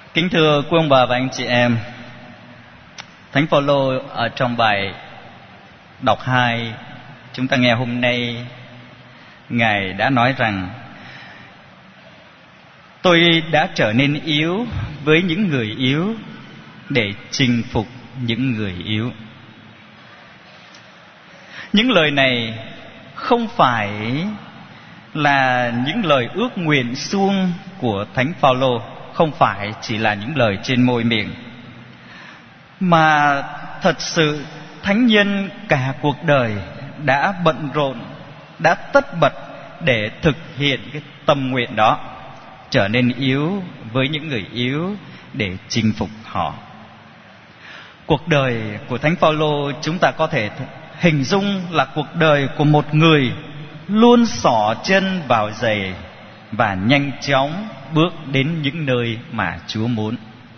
Kính thưa quý ông bà và anh chị em, Thánh Phaolô ở trong bài đọc 2 chúng ta nghe hôm nay, Ngài đã nói rằng: tôi đã trở nên yếu với những người yếu để chinh phục những người yếu. Những lời này không phải là những lời ước nguyện suông của Thánh Phaolô, không phải chỉ là những lời trên môi miệng, mà thật sự thánh nhân cả cuộc đời đã bận rộn, đã tất bật để thực hiện cái tâm nguyện đó, trở nên yếu với những người yếu để chinh phục họ. Cuộc đời của Thánh Phaolô chúng ta có thể hình dung là cuộc đời của một người luôn xỏ chân vào giày và nhanh chóng bước đến những nơi mà Chúa muốn.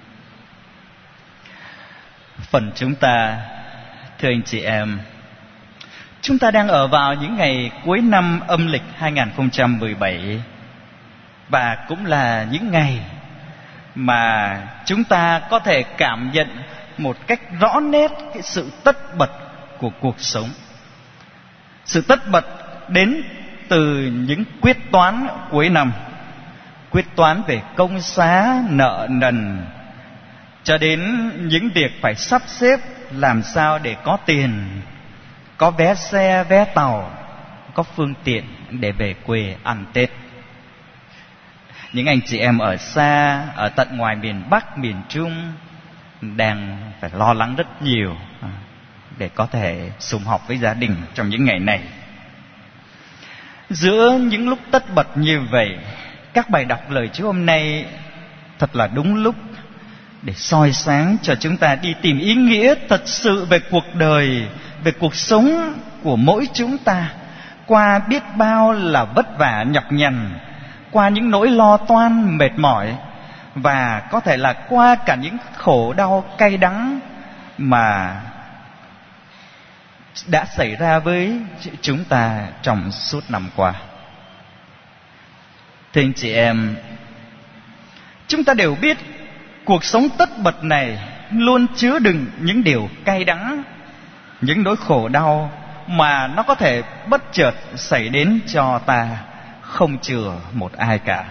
Phần chúng ta, thưa anh chị em, chúng ta đang ở vào những ngày cuối năm âm lịch 2017, và cũng là những ngày mà chúng ta có thể cảm nhận một cách rõ nét cái sự tất bật của cuộc sống. Sự tất bật đến từ những quyết toán cuối năm, quyết toán về công xá, nợ nần, cho đến những việc phải sắp xếp làm sao để có tiền, có vé xe, vé tàu, có phương tiện để về quê ăn Tết. Những anh chị em ở xa, ở tận ngoài miền Bắc, miền Trung đang phải lo lắng rất nhiều để có thể sum họp với gia đình trong những ngày này. Giữa những lúc tất bật như vậy, các bài đọc lời Chúa hôm nay thật là đúng lúc để soi sáng cho chúng ta đi tìm ý nghĩa thật sự về cuộc đời, về cuộc sống của mỗi chúng ta, qua biết bao là vất vả nhọc nhằn, qua những nỗi lo toan mệt mỏi, và có thể là qua cả những khổ đau cay đắng mà đã xảy ra với chúng ta trong suốt năm qua. Thưa anh chị em, chúng ta đều biết cuộc sống tất bật này luôn chứa đựng những điều cay đắng, những nỗi khổ đau mà nó có thể bất chợt xảy đến cho ta, không chừa một ai cả.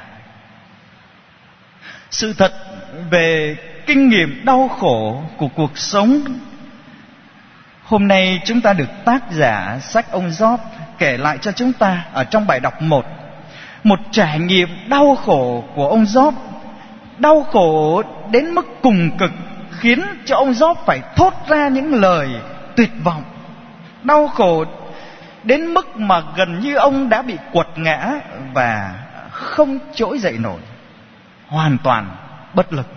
Sự thật về kinh nghiệm đau khổ của cuộc sống, hôm nay chúng ta được tác giả sách ông Gióp kể lại cho chúng ta ở trong bài đọc 1. Một trải nghiệm đau khổ của ông Gióp, đau khổ đến mức cùng cực, khiến cho ông Gióp phải thốt ra những lời tuyệt vọng. Đau khổ đến mức mà gần như ông đã bị quật ngã và không trỗi dậy nổi, hoàn toàn bất lực.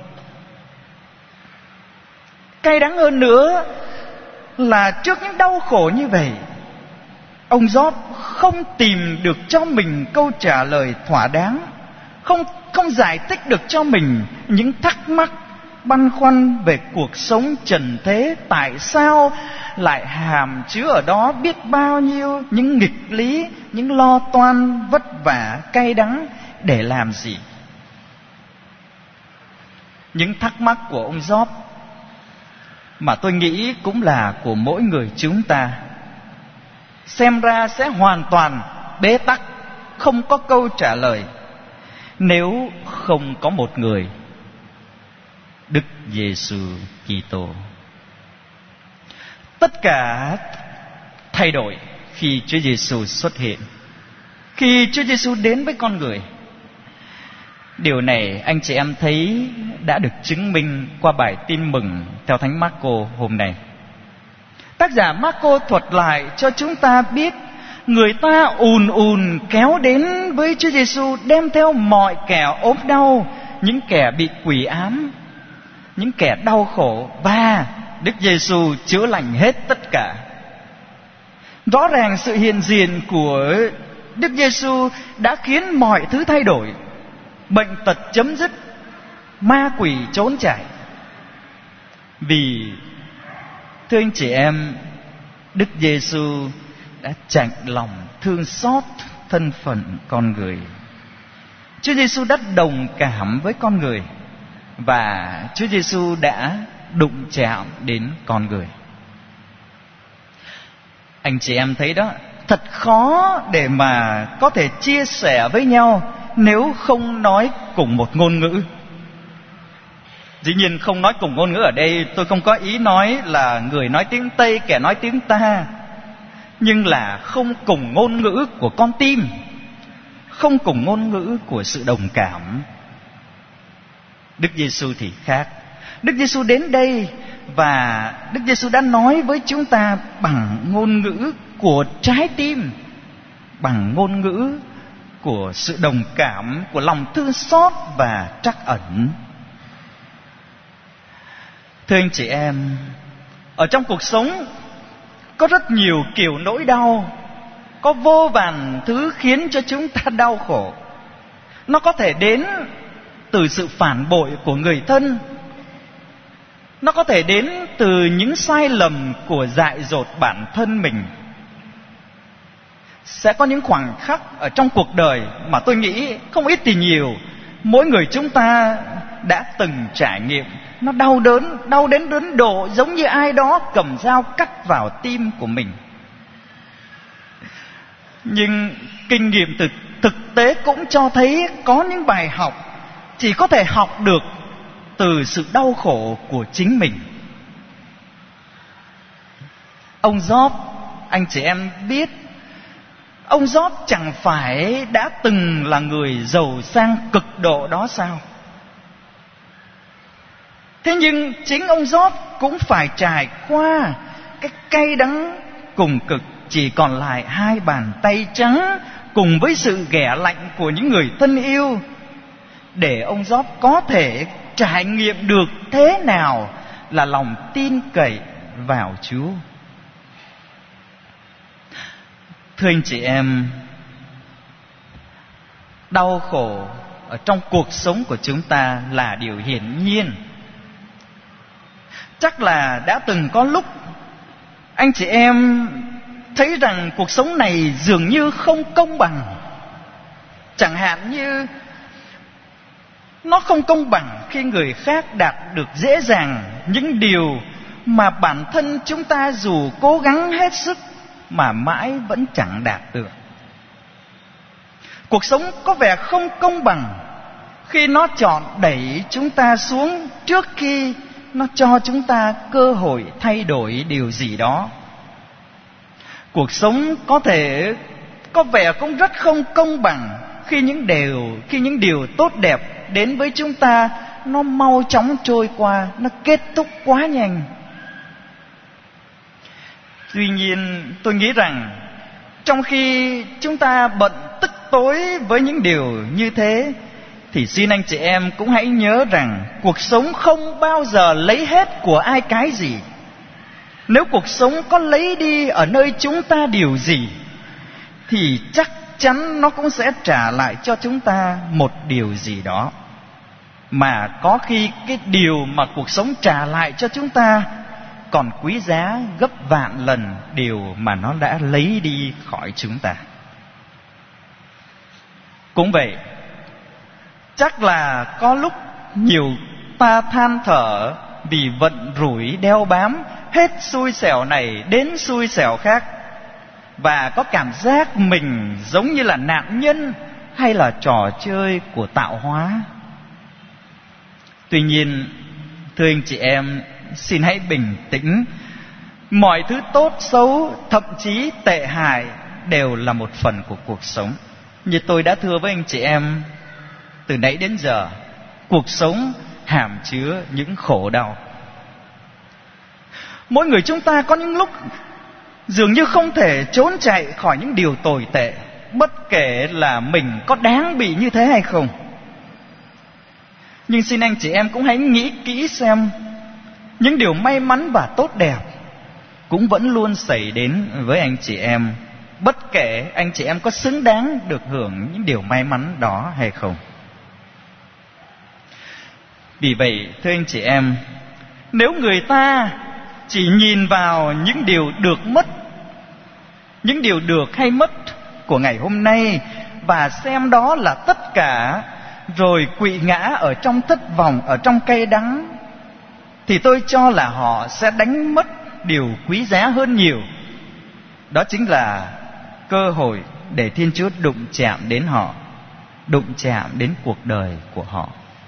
Cay đắng hơn nữa là trước những đau khổ như vậy, ông Gióp không tìm được cho mình câu trả lời thỏa đáng, không giải thích được cho mình những thắc mắc băn khoăn về cuộc sống trần thế. Tại sao lại hàm chứa ở đó biết bao nhiêu những nghịch lý, những lo toan vất vả cay đắng để làm gì? Những thắc mắc của ông Gióp mà tôi nghĩ cũng là của mỗi người chúng ta, xem ra sẽ hoàn toàn bế tắc, không có câu trả lời, nếu không có một người, Đức Giêsu Kitô. Tất cả thay đổi khi Chúa Giêsu xuất hiện, khi Chúa Giêsu đến với con người. Điều này anh chị em thấy đã được chứng minh qua bài tin mừng theo Thánh Marco hôm nay. Tác giả Marco thuật lại cho chúng ta biết người ta ùn ùn kéo đến với Chúa Giêsu, đem theo mọi kẻ ốm đau, những kẻ bị quỷ ám, những kẻ đau khổ, và Đức Giêsu chữa lành hết tất cả. Rõ ràng sự hiện diện của Đức Giêsu đã khiến mọi thứ thay đổi, bệnh tật chấm dứt, ma quỷ trốn chạy. Vì thưa anh chị em, Đức Giêsu đã chạnh lòng thương xót thân phận con người. Chúa Giêsu đã đồng cảm với con người, và Chúa Giêsu đã đụng chạm đến con người. Anh chị em thấy đó, thật khó để mà có thể chia sẻ với nhau nếu không nói cùng một ngôn ngữ. Dĩ nhiên không nói cùng ngôn ngữ ở đây tôi không có ý nói là người nói tiếng Tây kẻ nói tiếng ta, nhưng là không cùng ngôn ngữ của con tim, không cùng ngôn ngữ của sự đồng cảm. Đức Giêsu thì khác. Đức Giêsu đến đây và Đức Giêsu đã nói với chúng ta bằng ngôn ngữ của trái tim, bằng ngôn ngữ của sự đồng cảm, của lòng thương xót và trắc ẩn. Thưa anh chị em, ở trong cuộc sống có rất nhiều kiểu nỗi đau, có vô vàn thứ khiến cho chúng ta đau khổ. Nó có thể đến từ sự phản bội của người thân, nó có thể đến từ những sai lầm của dại dột bản thân mình. Sẽ có những khoảnh khắc ở trong cuộc đời mà tôi nghĩ không ít thì nhiều, mỗi người chúng ta đã từng trải nghiệm. Nó đau đến độ giống như ai đó cầm dao cắt vào tim của mình. Nhưng kinh nghiệm từ thực tế cũng cho thấy có những bài học chỉ có thể học được từ sự đau khổ của chính mình. Ông Gióp, anh chị em biết, ông Gióp chẳng phải đã từng là người giàu sang cực độ đó sao? Thế nhưng chính ông Gióp cũng phải trải qua cái cay đắng cùng cực, chỉ còn lại 2 bàn tay trắng cùng với sự ghẻ lạnh của những người thân yêu, để ông Gióp có thể trải nghiệm được thế nào là lòng tin cậy vào Chúa. Thưa anh chị em, đau khổ ở trong cuộc sống của chúng ta là điều hiển nhiên. Chắc là đã từng có lúc anh chị em thấy rằng cuộc sống này dường như không công bằng. Chẳng hạn như nó không công bằng khi người khác đạt được dễ dàng những điều mà bản thân chúng ta dù cố gắng hết sức mà mãi vẫn chẳng đạt được. Cuộc sống có vẻ không công bằng khi nó chọn đẩy chúng ta xuống trước khi nó cho chúng ta cơ hội thay đổi điều gì đó. Cuộc sống có thể có vẻ cũng rất không công bằng khi những điều tốt đẹp đến với chúng ta nó mau chóng trôi qua, nó kết thúc quá nhanh. Tuy nhiên tôi nghĩ rằng trong khi chúng ta bận tức tối với những điều như thế, thì xin anh chị em cũng hãy nhớ rằng cuộc sống không bao giờ lấy hết của ai cái gì. Nếu cuộc sống có lấy đi ở nơi chúng ta điều gì, thì chắc chắn nó cũng sẽ trả lại cho chúng ta một điều gì đó. Mà có khi cái điều mà cuộc sống trả lại cho chúng ta còn quý giá gấp vạn lần điều mà nó đã lấy đi khỏi chúng ta. Cũng vậy, chắc là có lúc nhiều ta than thở vì vận rủi đeo bám, hết xui xẻo này đến xui xẻo khác, và có cảm giác mình giống như là nạn nhân hay là trò chơi của tạo hóa. Tuy nhiên, thưa anh chị em, xin hãy bình tĩnh. Mọi thứ tốt xấu, thậm chí tệ hại đều là một phần của cuộc sống. Như tôi đã thưa với anh chị em từ nãy đến giờ, cuộc sống hàm chứa những khổ đau. Mỗi người chúng ta có những lúc dường như không thể trốn chạy khỏi những điều tồi tệ, bất kể là mình có đáng bị như thế hay không. Nhưng xin anh chị em cũng hãy nghĩ kỹ xem, những điều may mắn và tốt đẹp cũng vẫn luôn xảy đến với anh chị em, bất kể anh chị em có xứng đáng được hưởng những điều may mắn đó hay không. Vì vậy, thưa anh chị em, nếu người ta chỉ nhìn vào những điều được mất, những điều được hay mất của ngày hôm nay, và xem đó là tất cả, rồi quỵ ngã ở trong thất vọng, ở trong cay đắng, thì tôi cho là họ sẽ đánh mất điều quý giá hơn nhiều. Đó chính là cơ hội để Thiên Chúa đụng chạm đến họ, đụng chạm đến cuộc đời của họ.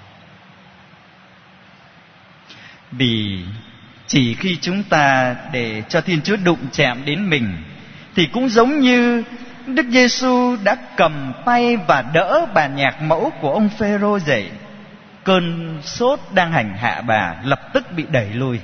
Vì chỉ khi chúng ta để cho Thiên Chúa đụng chạm đến mình, thì cũng giống như Đức Giêsu đã cầm tay và đỡ bà nhạc mẫu của ông Phêrô dậy, cơn sốt đang hành hạ bà lập tức bị đẩy lui.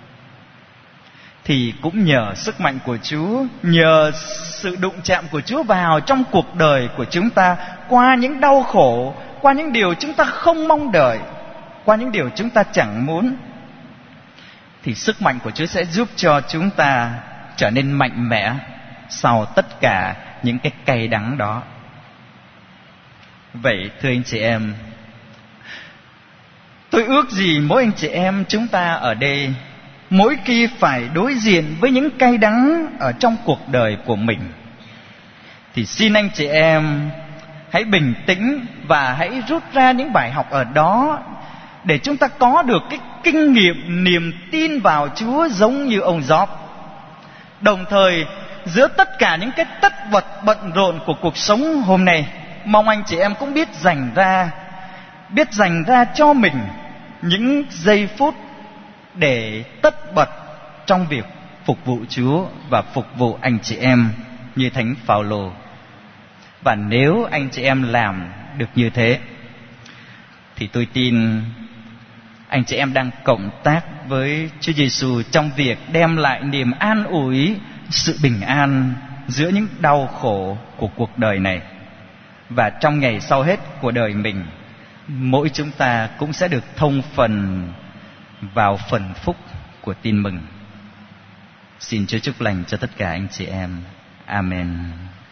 Thì cũng nhờ sức mạnh của Chúa, nhờ sự đụng chạm của Chúa vào trong cuộc đời của chúng ta, qua những đau khổ, qua những điều chúng ta không mong đợi, qua những điều chúng ta chẳng muốn, thì sức mạnh của Chúa sẽ giúp cho chúng ta trở nên mạnh mẽ sau tất cả những cái cay đắng đó. Vậy thưa anh chị em, tôi ước gì mỗi anh chị em chúng ta ở đây, mỗi khi phải đối diện với những cay đắng ở trong cuộc đời của mình, thì xin anh chị em hãy bình tĩnh và hãy rút ra những bài học ở đó, để chúng ta có được cái kinh nghiệm niềm tin vào Chúa giống như ông Gióp. Đồng thời giữa tất cả những cái tất bật bận rộn của cuộc sống hôm nay, mong anh chị em cũng biết dành ra cho mình những giây phút để tất bật trong việc phục vụ Chúa và phục vụ anh chị em như Thánh Phao-lô. Và nếu anh chị em làm được như thế, thì tôi tin anh chị em đang cộng tác với Chúa Giêsu trong việc đem lại niềm an ủi, sự bình an giữa những đau khổ của cuộc đời này. Và trong ngày sau hết của đời mình, mỗi chúng ta cũng sẽ được thông phần vào phần phúc của tin mừng. Xin Chúa chúc lành cho tất cả anh chị em. Amen.